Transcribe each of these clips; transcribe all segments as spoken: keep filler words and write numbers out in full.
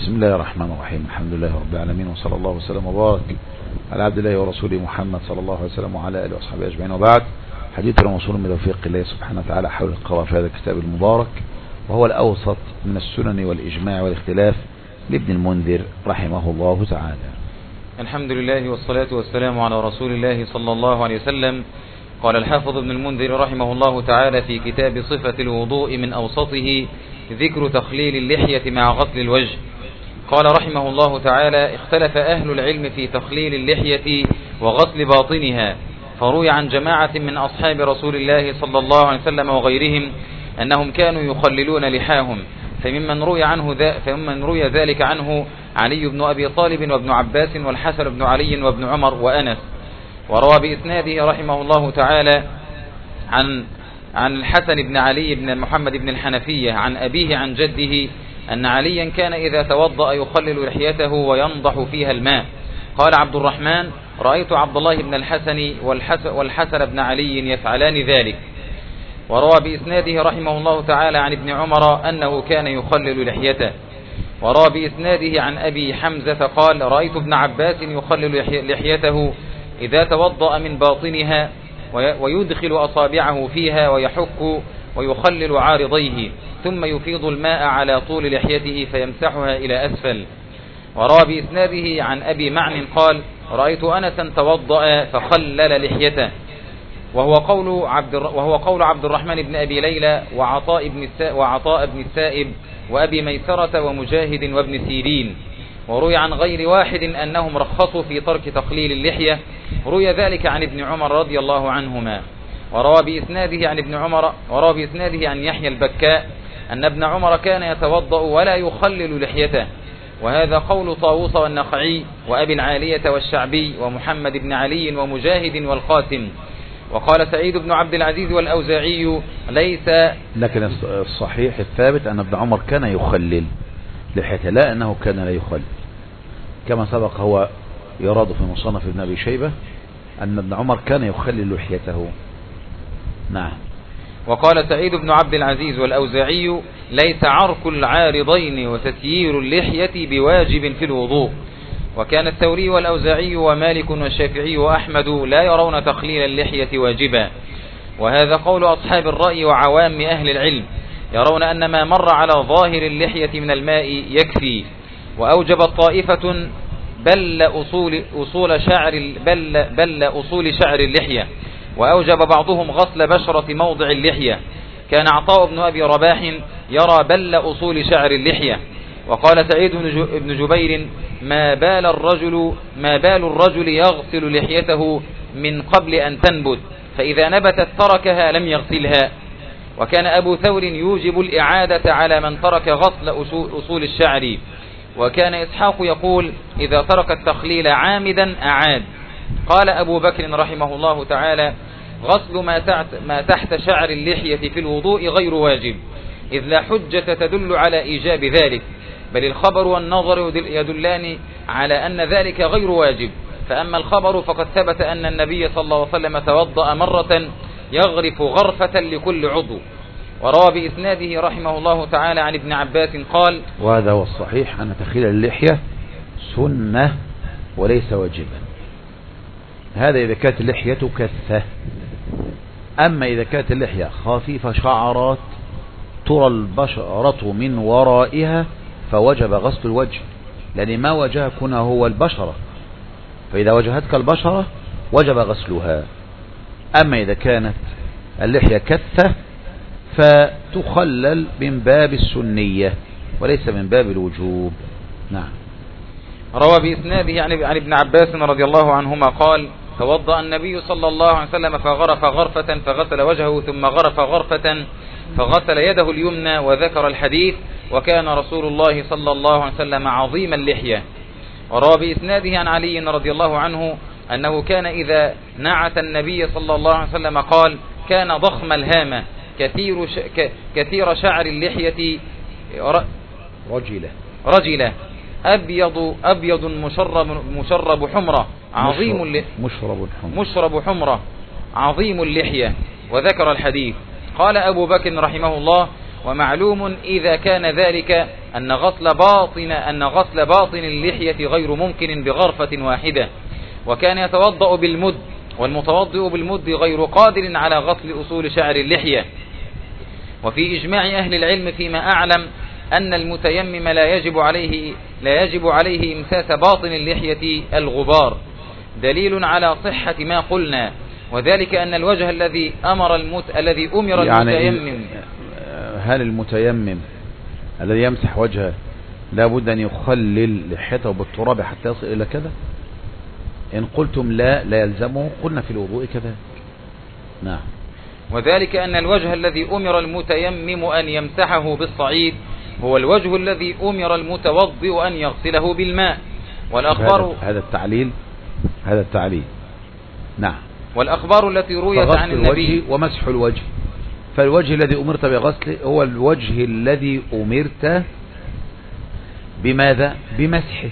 بسم الله الرحمن الرحيم. الحمد لله رب العالمين، وصلى الله وسلم وبارك على عبد الله ورسوله محمد صلى الله عليه وسلم وعلى آله وصحبه أجمعين، وبعد. حديثنا موصول من توفيق الله سبحانه وتعالى حول القراءة في هذا الكتاب المبارك، وهو الأوسط من السنن والإجماع والاختلاف لابن المنذر رحمه الله تعالى. الحمد لله والصلاة والسلام على رسول الله صلى الله عليه وسلم. قال الحافظ ابن المنذر رحمه الله تعالى في كتاب صفة الوضوء من أوسطه ذكر تخليل اللحية مع غسل الوجه. قال رحمه الله تعالى: اختلف أهل العلم في تخليل اللحية وغسل باطنها، فروي عن جماعة من أصحاب رسول الله صلى الله عليه وسلم وغيرهم أنهم كانوا يخللون لحاهم، فممن روي عنه ذا فممن روي ذلك عنه علي بن أبي طالب وابن عباس والحسن بن علي وابن عمر وأنس. وروى بإسناده رحمه الله تعالى عن عن الحسن بن علي بن محمد بن الحنفية عن أبيه عن جده أن عليا كان إذا توضأ يخلل لحيته وينضح فيها الماء. قال عبد الرحمن: رأيت عبد الله بن الحسن والحسن بن علي يفعلان ذلك. وروى بإسناده رحمه الله تعالى عن ابن عمر أنه كان يخلل لحيته. وروى بإسناده عن أبي حمزة قال: رأيت ابن عباس يخلل لحيته إذا توضأ من باطنها ويدخل أصابعه فيها ويحك ويخلل عارضيه، ثم يفيض الماء على طول لحيته فيمسحها إلى أسفل. وروى بإسناده عن أبي معن قال: رأيت أنسا توضأ فخلل لحيته. وهو قول عبد وهو قول عبد الرحمن بن أبي ليلى وعطاء بن وعطاء بن السائب وأبي ميسرة ومجاهد وابن سيرين. وروي عن غير واحد أنهم رخصوا في ترك تقليل اللحية، روي ذلك عن ابن عمر رضي الله عنهما. وروى بإسناده عن ابن عمر وروى بإسناده عن يحيى البكاء أن ابن عمر كان يتوضأ ولا يخلل لحيته، وهذا قول طاووس والنخعي وأبي العالية والشعبي ومحمد بن علي ومجاهد والقاسم. وقال سعيد بن عبد العزيز والأوزاعي: ليس لكن الصحيح الثابت أن ابن عمر كان يخلل لحيته، لا أنه كان لا يخلل، كما سبق هو يراد في مصنف ابن أبي شيبة أن ابن عمر كان يخلل لحيته. نعم. وقال سعيد بن عبد العزيز والأوزاعي: ليس عرق العارضين وتسيير اللحية بواجب في الوضوء. وكان الثوري والأوزاعي ومالك والشافعي وأحمد لا يرون تخليل اللحية واجبا، وهذا قول أصحاب الرأي وعوام أهل العلم، يرون أن ما مر على ظاهر اللحية من الماء يكفي. وأوجبت طائفة بل أصول, أصول, شعر بل, بل أصول شعر اللحية، وأوجب بعضهم غسل بشرة موضع اللحية. كان عطاء بن أبي رباح يرى بل أصول شعر اللحية. وقال سعيد بن جبير: ما بال الرجل ما بال الرجل يغسل لحيته من قبل أن تنبت، فإذا نبتت تركها لم يغسلها. وكان أبو ثور يوجب الإعادة على من ترك غسل أصول الشعر. وكان إسحاق يقول: إذا ترك التخليل عامدا أعاد. قال أبو بكر رحمه الله تعالى: غسل ما تحت شعر اللحية في الوضوء غير واجب، إذ لا حجة تدل على إيجاب ذلك، بل الخبر والنظر يدلان على أن ذلك غير واجب. فأما الخبر فقد ثبت أن النبي صلى الله عليه وسلم توضأ مرة يغرف غرفة لكل عضو. وروى بإسناده رحمه الله تعالى عن ابن عباس قال: وهذا هو الصحيح أن تخليل اللحية سنة وليس واجبا، هذا إذا كانت اللحية كثة. أما إذا كانت اللحية خفيفة شعرات ترى البشرة من ورائها فوجب غسل الوجه، لأن ما وجهك هنا هو البشرة، فإذا وجهتك البشرة وجب غسلها. أما إذا كانت اللحية كثة فتخلل من باب السنية وليس من باب الوجوب. نعم. روى بإسناده عن ابن عباس رضي الله عنهما قال: توضأ النبي صلى الله عليه وسلم فغرف غرفة فغسل وجهه، ثم غرف غرفة فغسل يده اليمنى، وذكر الحديث: وكان رسول الله صلى الله عليه وسلم عظيم اللحية. وروى بإسناده عن علي رضي الله عنه أنه كان إذا نعت النبي صلى الله عليه وسلم قال: كان ضخم الهامة كثير ش... ك... كثير شعر اللحية ر... رجلة رجلة أبيض أبيض مشرب مشرب حمرة عظيم اللحية مشرب حمرة مشرب حمرة عظيم اللحية، وذكر الحديث. قال أبو بكر رحمه الله: ومعلوم إذا كان ذلك أن غسل باطن أن غسل باطن اللحية غير ممكن بغرفة واحدة، وكان يتوضأ بالمد، والمتوضئ بالمد غير قادر على غسل أصول شعر اللحية. وفي إجماع أهل العلم فيما أعلم أن المتيمم لا يجب عليه لا يجب عليه إمساس باطن اللحية الغبار، دليل على صحة ما قلنا، وذلك أن الوجه الذي أمر المت... الذي أمر يعني المتيمم. هل المتيمم الذي يمسح وجهه لا بد أن يخلل لحيته بالتراب حتى يصل إلى كذا؟ إن قلتم لا لا يلزمه قلنا في الوضوء كذا. نعم. وذلك أن الوجه الذي أمر المتيمم أن يمسحه بالصعيد هو الوجه الذي أمر المتوضئ أن يغسله بالماء. والأخبار هذا التعليل هذا التعليل نعم. والأخبار التي رويت عن النبي ومسح الوجه، فالوجه الذي أمرت بغسله هو الوجه الذي أمرت بماذا؟ بمسحه.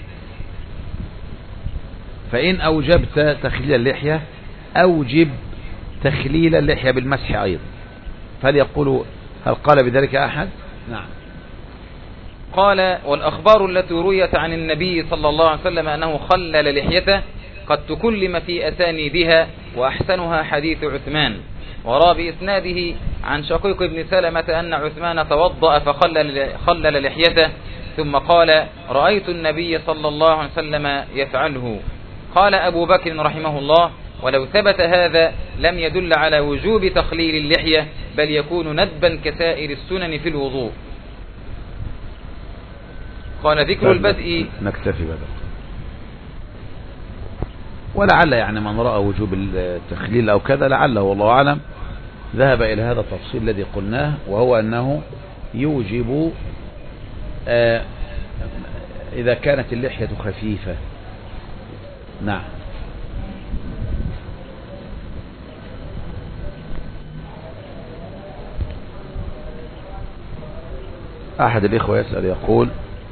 فإن أوجبت تخليل اللحية أوجب تخليل اللحية بالمسح أيضا. فهل يقول هل قال بذلك أحد؟ نعم. قال: والأخبار التي رويت عن النبي صلى الله عليه وسلم أنه خلل لحيته قد تكلم في أسانيدها، وأحسنها حديث عثمان، ورى بإسناده عن شقيق بن سلمة أن عثمان توضأ فخلل خلل لحيته ثم قال: رأيت النبي صلى الله عليه وسلم يفعله. قال أبو بكر رحمه الله: ولو ثبت هذا لم يدل على وجوب تخليل اللحية، بل يكون ندبا كسائر السنن في الوضوء. قال: ذكر البدء. نكتفي بذلك، ولعل يعني من رأى وجوب التخليل أو كذا لعله والله أعلم ذهب إلى هذا التفصيل الذي قلناه، وهو أنه يوجب آه إذا كانت اللحية خفيفة. نعم. أحد الإخوة يسأل يقول: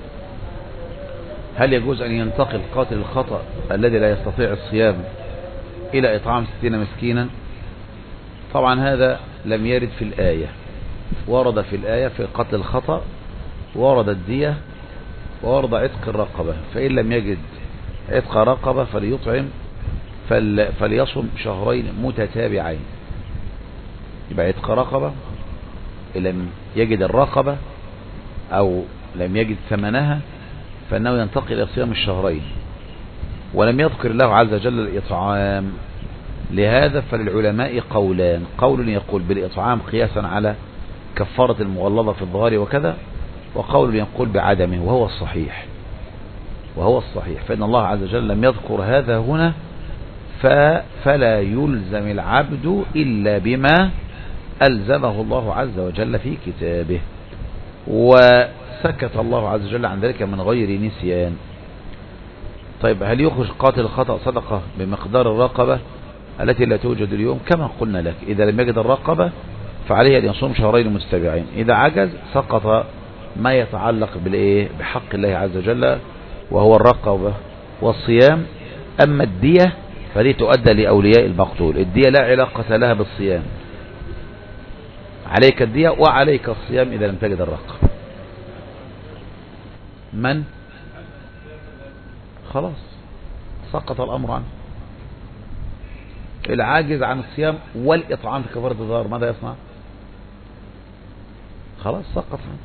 هل يجوز أن ينتقل قاتل الخطأ الذي لا يستطيع الصيام إلى إطعام ستين مسكينا؟ طبعا هذا لم يرد في الآية. ورد في الآية في قتل الخطأ ورد الدية وورد عتق الرقبة، فإن لم يجد عتق رقبة فليطعم فليصم شهرين متتابعين. يبقى عتق رقبة، إن لم يجد الرقبة أو لم يجد ثمنها فإنه ينتقل إلى صيام الشهرين. ولم يذكر الله عز وجل الإطعام، لهذا فللعلماء قولان: قول يقول بالإطعام قياسا على كفارة المغلظة في الظهار وكذا، وقول يقول بعدمه، وهو الصحيح وهو الصحيح فإن الله عز وجل لم يذكر هذا هنا، فلا يلزم العبد إلا بما ألزمه الله عز وجل في كتابه، وسكت الله عز وجل عن ذلك من غير نسيان. طيب، هل يخرج قاتل الخطأ صدقة بمقدار الرقبة التي لا توجد اليوم؟ كما قلنا لك، إذا لم يجد الرقبة فعليه أن يصوم شهرين متتابعين. إذا عجز سقط ما يتعلق بالإيه بحق الله عز وجل وهو الرقبة والصيام. أما الدية فدي تؤدى لأولياء المقتول، الدية لا علاقة لها بالصيام، عليك الدية وعليك الصيام إذا لم تجد الرقبة. من خلاص سقط الأمر عنه. العاجز عن الصيام والإطعام في كفارة الظهر ماذا يصنع؟ خلاص سقط عنه.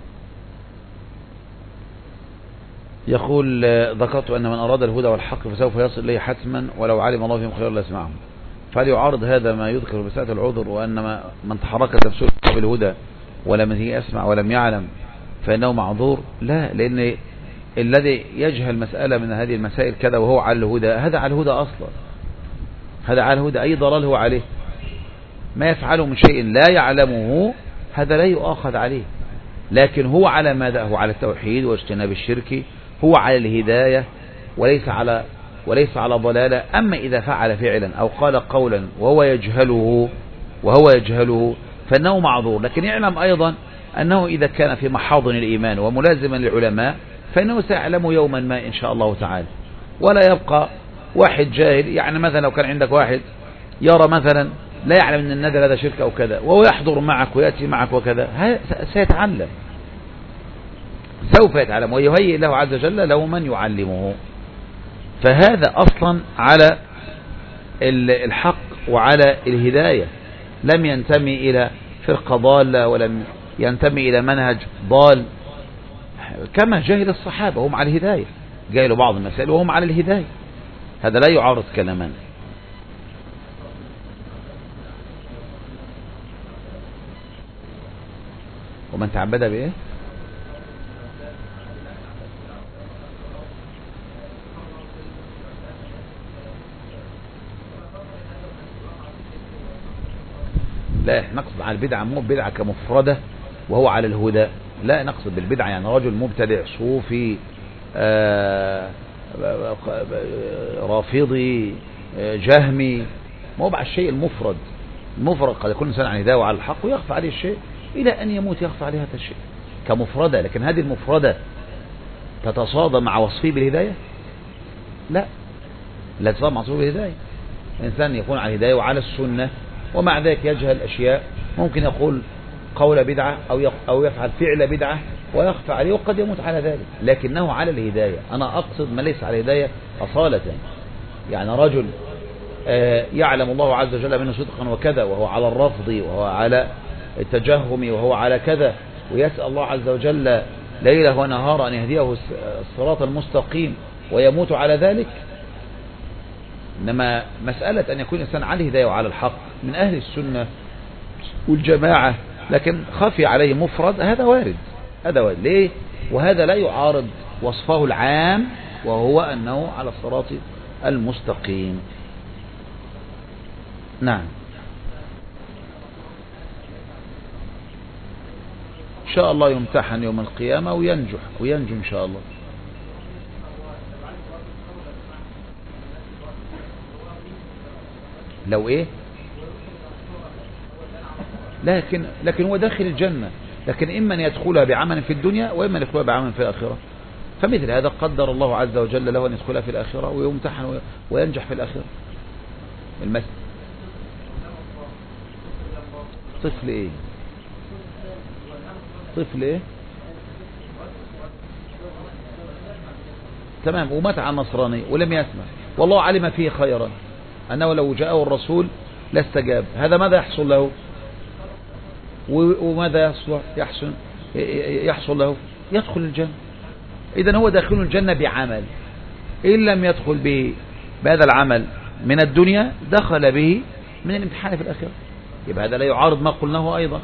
يقول: ذكرت أن من أراد الهدى والحق فسوف يصل إليه حتما ولو علم الله فيهم خير لا يسمعهم. فهل يعارض هذا ما يذكر بساعة العذر، وأن من تحرك نفسه بالهدى ولم يسمع ولم يعلم فإنه معذور؟ لا، لأن الذي يجهل مسألة من هذه المسائل كذا وهو على الهدى، هذا على الهدى أصلا، هذا على الهدى، أي ضلال هو عليه. ما يفعله من شيء لا يعلمه هذا لا يؤاخذ عليه، لكن هو على ماذا؟ هو على التوحيد واجتناب الشرك، هو على الهداية وليس على وليس على ضلالة. أما إذا فعل فعلا أو قال قولا وهو يجهله وهو يجهله فإنه معذور. لكن يعلم أيضا أنه إذا كان في محاضن الإيمان وملازما للعلماء فإنه سيعلم يوما ما إن شاء الله تعالى، ولا يبقى واحد جاهل. يعني مثلا لو كان عندك واحد يرى مثلا لا يعلم أن النذر هذا شرك أو كذا، وهو يحضر معك ويأتي معك وكذا، سيتعلم سوف يتعلم، ويهيئ له عز وجل له من يعلمه. فهذا أصلا على الحق وعلى الهداية، لم ينتمي إلى فرقة ضالة ولم ينتمي إلى منهج ضال، كما جاهل الصحابة هم على الهداية، جاهلوا بعض المسائل وهم على الهداية، هذا لا يعارض كلامنا. ومن تعبد بإيه؟ لا نقصد على البدعة مو بدعة كمفردة وهو على الهدى، لا نقصد بالبدعة يعني رجل مبتدع صوفي آه رافضي آه جهمي، ما هو على الشيء المفرد. المفرد قد يكون إنسان عن هداية وعلى الحق ويخفى عليه الشيء إلى أن يموت يخفى عليه هذا الشيء كمفردة، لكن هذه المفردة تتصادم مع وصفه بالهداية؟ لا لا تتصادم مع وصفه بالهداية. إنسان يكون على الهداية وعلى السنة ومع ذلك يجهل أشياء، ممكن يقول قول بدعة أو أو يفعل فعل بدعة ويخفى عليه وقد يموت على ذلك، لكنه على الهداية. أنا أقصد ما ليس على الهداية أصالة، يعني رجل يعلم الله عز وجل منه صدقا وكذا وهو على الرفض وهو على التجهم وهو على كذا، ويسأل الله عز وجل ليله ونهارا أن يهديه الصراط المستقيم ويموت على ذلك. إنما مسألة أن يكون إنسان على الهداية وعلى الحق من أهل السنة والجماعة لكن خفي عليه مفرد، هذا وارد، هذا وارد. ليه؟ وهذا لا يعارض وصفه العام وهو أنه على الصراط المستقيم. نعم إن شاء الله يمتحن يوم القيامة وينجح وينجو إن شاء الله. لو إيه؟ لكن لكن هو داخل الجنة، لكن إما أن يدخلها بعمل في الدنيا وإما أن يدخلها بعمل في الآخرة. فمثل هذا قدر الله عز وجل له أن يدخلها في الآخرة ويمتحن وينجح في الآخرة. المثل طفل إيه؟ طفل إيه؟ تمام، ومات عن نصراني ولم يسمع والله علم فيه خيرا أنه لو جاءه الرسول لاستجاب، هذا ماذا يحصل له؟ وماذا يحصل يحصل يحصل له؟ يدخل الجنة. إذن هو داخل الجنة بعمل، إن لم يدخل به بهذا العمل من الدنيا دخل به من الامتحان في الآخرة. يبقى هذا لا يعارض ما قلناه أيضا.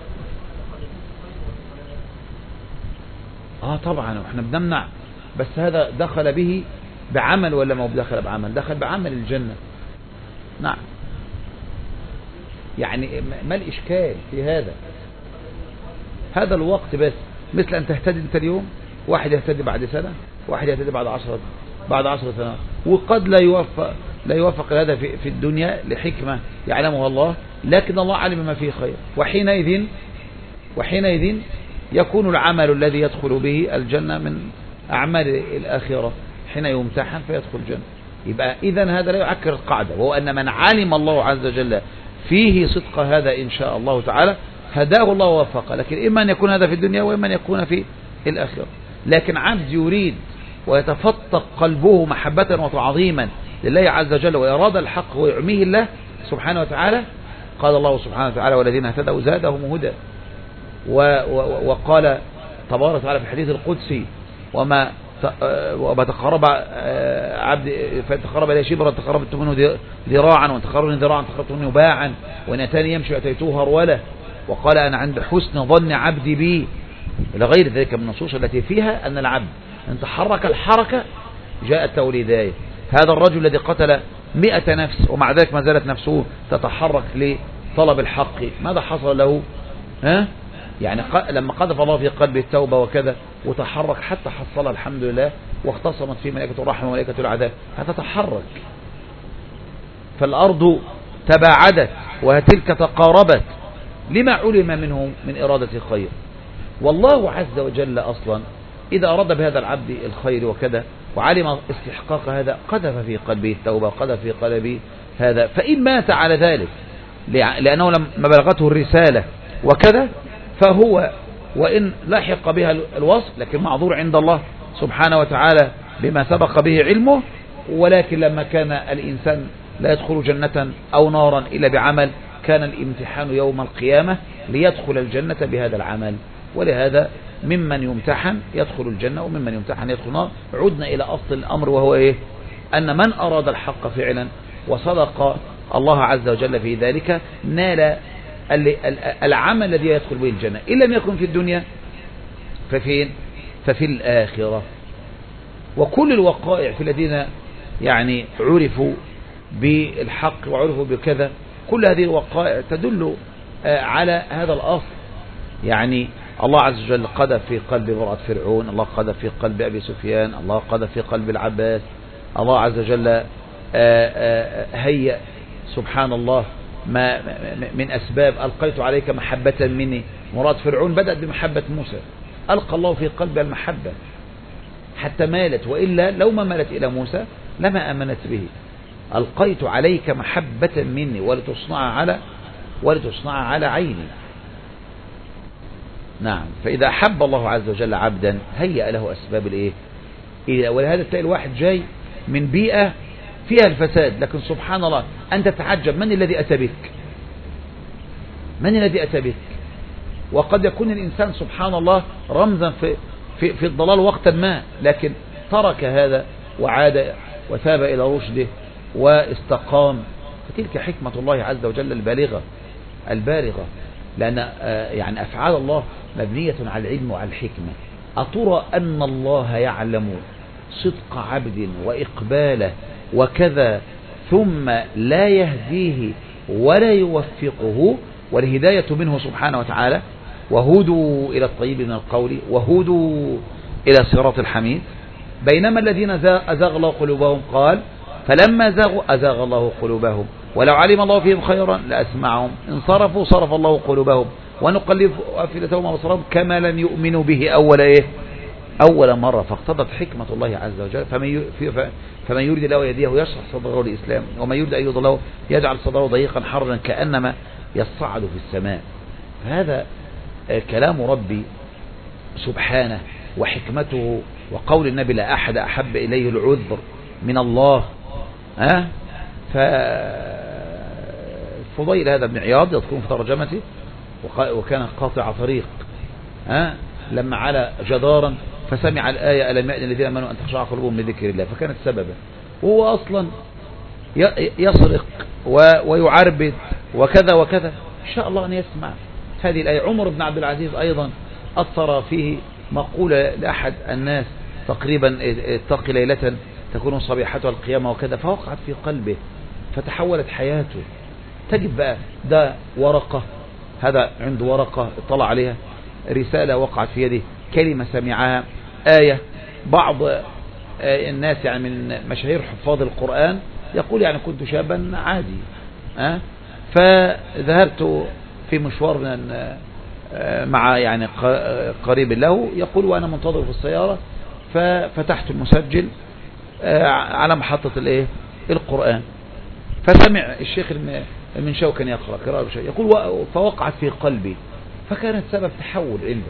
آه طبعا احنا بنمنع، بس هذا دخل به بعمل ولا ما هو دخل بعمل؟ دخل بعمل الجنة. نعم، يعني ما الإشكال في هذا؟ هذا الوقت بس، مثل أن تهتدي أنت اليوم، واحد يهتدي بعد سنة، واحد يهتدي بعد عشرة بعد عشر سنوات، وقد لا يوفق لا يوفق هذا في, في الدنيا لحكمة يعلمها الله، لكن الله علم ما فيه خير، وحينئذ وحينئذ يكون العمل الذي يدخل به الجنة من أعمال الآخرة حين يمتحن فيدخل الجنة. يبقى إذن هذا لا يعكر القاعدة، وهو أن من علم الله عز وجل فيه صدق هذا إن شاء الله تعالى هداه الله ووفقه، لكن إما أن يكون هذا في الدنيا وإما أن يكون في الآخرة. لكن عبد يريد ويتفتق قلبه محبة وتعظيما لله عز وجل ويراد الحق ويعميه الله سبحانه وتعالى، قال الله سبحانه وتعالى والذين اهتدوا زادهم هدى. وقال تبارك وتعالى في الحديث القدسي وما وما تقرب عبد فتقرب الى شبرا تقربت منه ذراعا وان تقربني ذراعا تقربت منه باعا وان اتاني يمشي اتيته هروله. وقال انا عند حسن ظن عبدي بي، الى غير ذلك من النصوص التي فيها ان العبد ان تحرك الحركه جاءت له الهدايه. هذا الرجل الذي قتل مئة نفس ومع ذلك ما زالت نفسه تتحرك لطلب الحق، ماذا حصل له؟ ها يعني لما قذف الله في قلبه التوبة وكذا وتحرك حتى حصل الحمد لله، واختصمت فيه ملائكة الرحمة وملائكة العذاب، هتتحرك. فالأرض تباعدت وتلك تقاربت لما علم منه من إرادة خير. والله عز وجل أصلا إذا أراد بهذا العبد الخير وكذا وعلم استحقاق هذا قذف في قلبه التوبة، قذف في قلبه هذا، فإن مات على ذلك لأنه لما بلغته الرسالة وكذا فهو وإن لحق بها الوصف لكن معذور عند الله سبحانه وتعالى بما سبق به علمه. ولكن لما كان الإنسان لا يدخل جنة أو نارا إلا بعمل كان الامتحان يوم القيامة ليدخل الجنة بهذا العمل. ولهذا ممن يمتحن يدخل الجنة وممن يمتحن يدخل النار. عدنا إلى أصل الأمر وهو إيه؟ أن من أراد الحق فعلا وصدق الله عز وجل في ذلك نال العمل الذي يدخل به الجنة. إن لم يكن في الدنيا ففين؟ ففي الآخرة. وكل الوقائع في الذين يعني عرفوا بالحق وعرفوا بكذا كل هذه الوقائع تدل على هذا الأصل. يعني الله عز وجل قذف في قلب امرأة فرعون، الله قذف في قلب أبي سفيان، الله قذف في قلب العباس، الله عز وجل هيأ سبحان الله ما من أسباب ألقيت عليك محبة مني. مراد فرعون بدأت بمحبة موسى، ألقى الله في قلب المحبة حتى مالت، وإلا لو ما مالت إلى موسى لما أمنت به. ألقيت عليك محبة مني ولتصنع على ولتصنع على عيني. نعم. فإذا أحب الله عز وجل عبدا هيأ له أسباب الإيه؟ ولهذا تلاقي الواحد جاي من بيئة فيها الفساد، لكن سبحان الله أنت تتعجب من الذي أتى بك؟ من الذي أتى بك؟ وقد يكون الإنسان سبحان الله رمزا في في في الضلال وقتا ما، لكن ترك هذا وعاد وثاب إلى رشده واستقام. فتلك حكمة الله عز وجل البالغة البالغة لأن يعني أفعال الله مبنية على العلم وعلى الحكمة. أترى أن الله يعلم صدق عبد وإقباله وكذا ثم لا يهديه ولا يوفقه، والهداية منه سبحانه وتعالى. وهدوا إلى الطيب من القول وهدوا إلى صراط الحميد. بينما الذين أزاغ الله قلوبهم قال فلما زاغوا أزاغ الله قلوبهم ولو علم الله فيهم خيرا لأسمعهم انصرفوا صرف الله قلوبهم ونقلب أفئدتهم وأبصارهم كما لم يؤمنوا به أول إيه أول مرة. فاقتضت حكمة الله عز وجل. فمن فمن يريد الله يهديه يشرح صدره للإسلام، ومن يريد أن يضله يجعل صدره ضيقا حرجا كأنما يصعد في السماء. هذا كلام ربي سبحانه وحكمته، وقول النبي لا أحد أحب إليه العذر من الله. ها ففضيل هذا ابن عياض يذكر في ترجمته وكان قاطع طريق، ها لما على جدارا فسمع الآية ألم يأن الذين آمنوا أن تخشع قلوبهم لذكر الله فكانت سببا. وهو أصلا يسرق ويعربد وكذا وكذا، إن شاء الله أن يسمع هذه الآية. عمر بن عبد العزيز أيضا أثر فيه مقولة لأحد الناس تقريبا اتق ليلة تكون صبيحتها القيامة وكذا، فوقعت في قلبه فتحولت حياته. تجد بقى ده ورقة، هذا عنده ورقة اطلع عليها، رسالة وقعت في يده، كلمة سمعها، آية. بعض الناس يعني من مشاهير حفاظ القرآن يقول يعني كنت شابا عادي، أه؟ فذهبت في مشوار من مع يعني قريب له، يقول وأنا منتظر في السيارة ففتحت المسجل على محطة الايه القرآن، فسمع الشيخ المنشاوي كان يقرأ قراءة شيء، يقول فوقعت في قلبي فكانت سبب تحول عنده،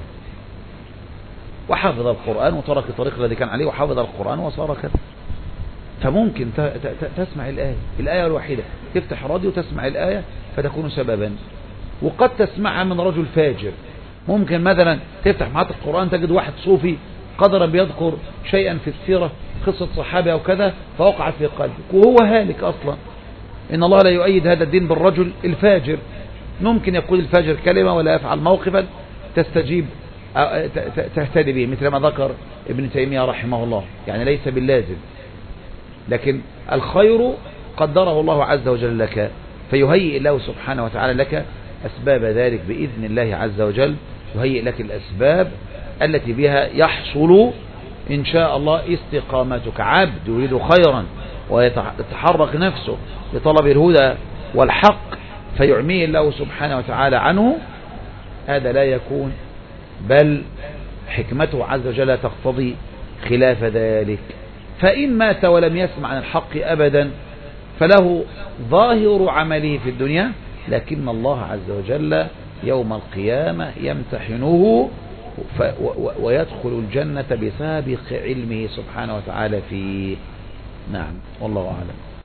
وحافظ القرآن وترك الطريق الذي كان عليه وحافظ القرآن وصار كذا. فممكن تسمع الآية الآية الوحيدة، تفتح راديو تسمع الآية فتكون سببا. وقد تسمعها من رجل فاجر، ممكن مثلا تفتح محطة القرآن تجد واحد صوفي قدرا بيذكر شيئا في السيرة قصة صحابة أو كذا فوقعت في قلبك وهو هالك أصلا. إن الله لا يؤيد هذا الدين بالرجل الفاجر، ممكن يقول الفاجر كلمة ولا يفعل موقفا تستجيب تهتدي به، مثل ما ذكر ابن تيمية رحمه الله، يعني ليس باللازم، لكن الخير قدره الله عز وجل لك، فيهيئ الله سبحانه وتعالى لك أسباب ذلك بإذن الله عز وجل، يهيئ لك الأسباب التي بها يحصل إن شاء الله استقامتك. عبد يريد خيرا ويتحرك نفسه لطلب الهدى والحق فيعميه الله سبحانه وتعالى عنه، هذا لا يكون، بل حكمته عز وجل تقتضي خلاف ذلك. فإن مات ولم يسمع عن الحق أبدا فله ظاهر عمله في الدنيا، لكن الله عز وجل يوم القيامة يمتحنه ف و ويدخل الجنة بسابق علمه سبحانه وتعالى فيه. نعم والله أعلم.